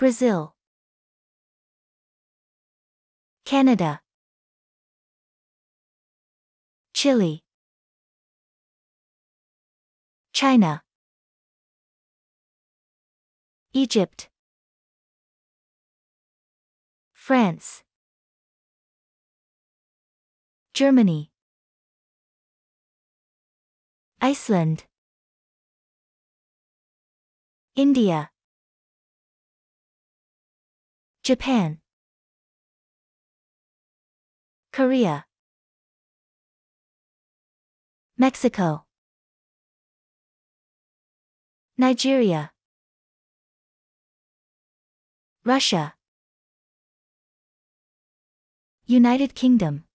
Brazil, Canada, Chile, China, Egypt, France, Germany, Iceland, India, Japan, Korea, Mexico, Nigeria, Russia, United Kingdom,